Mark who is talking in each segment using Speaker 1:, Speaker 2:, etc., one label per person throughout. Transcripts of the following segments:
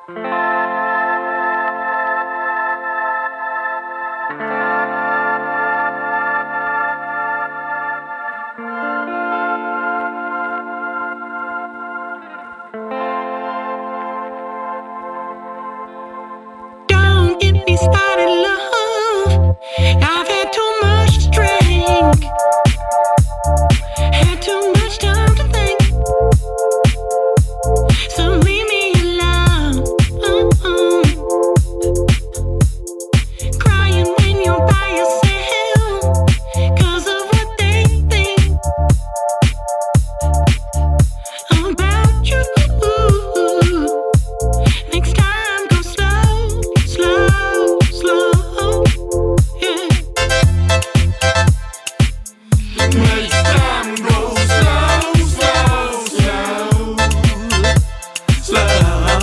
Speaker 1: Don't get me started, love. I've had too much to drink, had too much time to think. So leave me alone. Crying when you're by yourself 'cause of what they think about you. Next time, go slow, slow, slow. Yeah.
Speaker 2: Next time go slow, slow, slow, slow.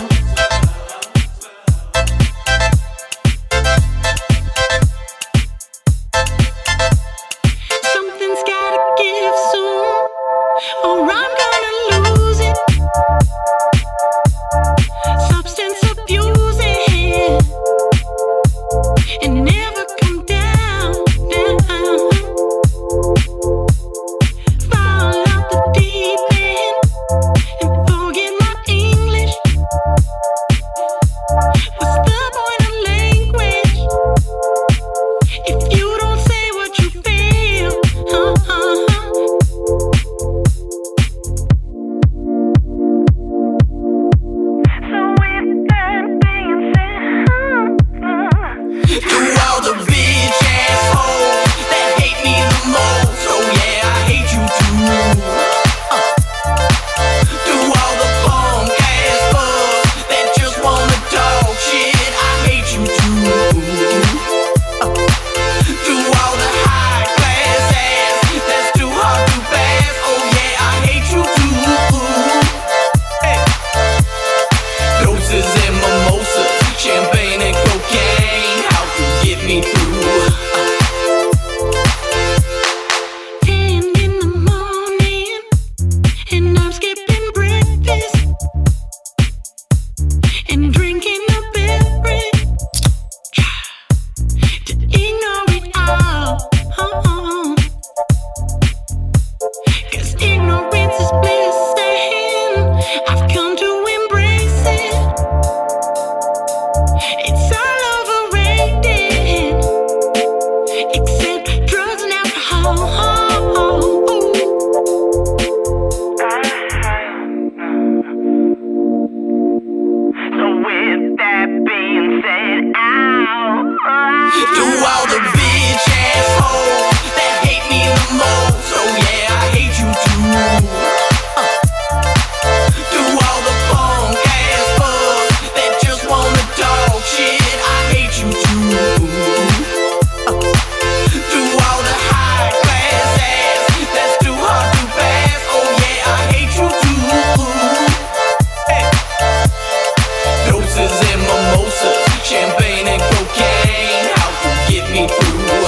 Speaker 1: Something's gotta give soon, or I'm gonna lose it. Substance abusing and never come down, down. Fall out the deep end and forget my English. What's the point of language if you don't say what you feel? So with that being said,
Speaker 2: To all the bitch assholes that hate me the most, oh yeah, I hate you too. To all the punk ass bugs that just wanna talk shit, I hate you too. To all the high class ass that's too hard to pass, oh yeah, I hate you too. Hey. Doses and mimosas, champagne and cocaine, how to get me through.
Speaker 1: 10 in the morning and I'm skipping breakfast and drinking a beverage to ignore it all. 'Cause ignorance is bliss and I've come to embrace it. It's all overrated, except drugs and alcohol. So with that being said,
Speaker 2: To all the bitch assholes that hate me the most, oh yeah, I hate you too. To all the punk ass bugs that just wanna talk shit, I hate you too. To all the high class ass that's too hard to pass, oh yeah, I hate you too. Hey. Doses and mimosas, champagne and cocaine, how to get me through.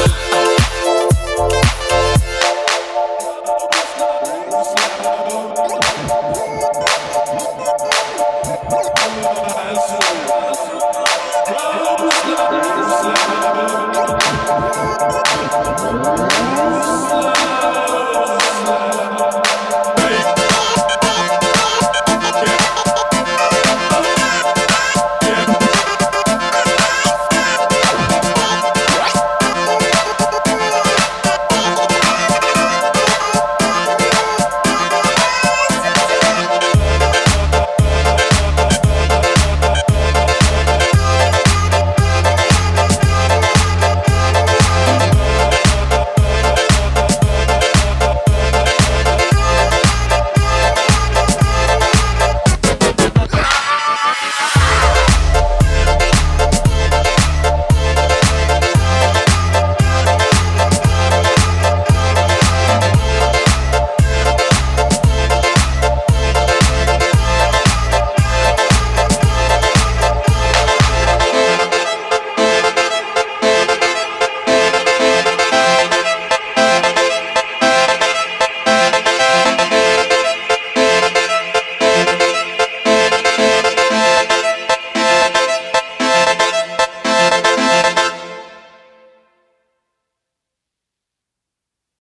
Speaker 3: Slow.